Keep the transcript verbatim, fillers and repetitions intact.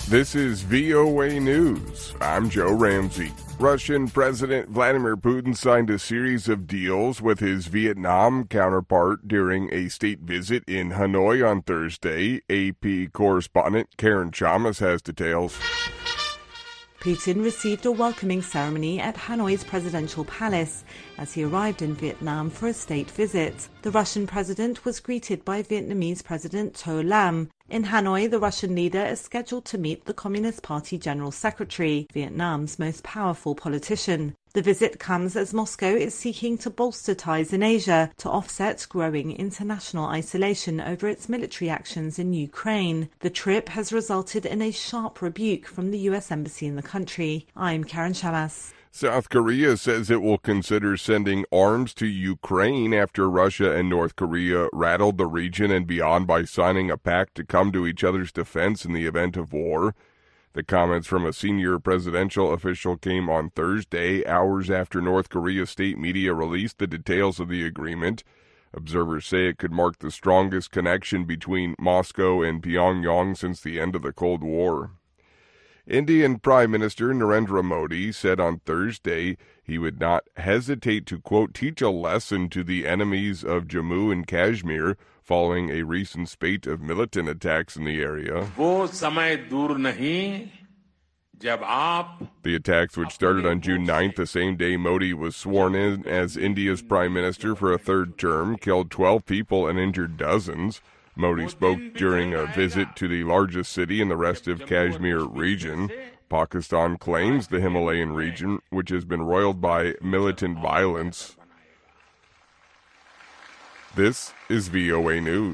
This is V O A News. I'm Joe Ramsey. Russian President Vladimir Putin signed a series of deals with his Vietnam counterpart during a state visit in Hanoi on Thursday. A P correspondent Karen Chalmers has details. Putin received a welcoming ceremony at Hanoi's presidential palace as he arrived in Vietnam for a state visit. The Russian president was greeted by Vietnamese President To Lam. In Hanoi, the Russian leader is scheduled to meet the Communist Party General Secretary, Vietnam's most powerful politician. The visit comes as Moscow is seeking to bolster ties in Asia to offset growing international isolation over its military actions in Ukraine. The trip has resulted in a sharp rebuke from the U S Embassy in the country. I'm Karen Chalmers. South Korea says it will consider sending arms to Ukraine after Russia and North Korea rattled the region and beyond by signing a pact to come to each other's defense in the event of war. The comments from a senior presidential official came on Thursday, hours after North Korea's state media released the details of the agreement. Observers say it could mark the strongest connection between Moscow and Pyongyang since the end of the Cold War. Indian Prime Minister Narendra Modi said on Thursday he would not hesitate to, quote, teach a lesson to the enemies of Jammu and Kashmir following a recent spate of militant attacks in the area. The attacks, which started on June ninth, the same day Modi was sworn in as India's Prime Minister for a third term, killed twelve people and injured dozens. Modi spoke during a visit to the largest city in the restive Kashmir region. Pakistan claims the Himalayan region, which has been roiled by militant violence. This is V O A News.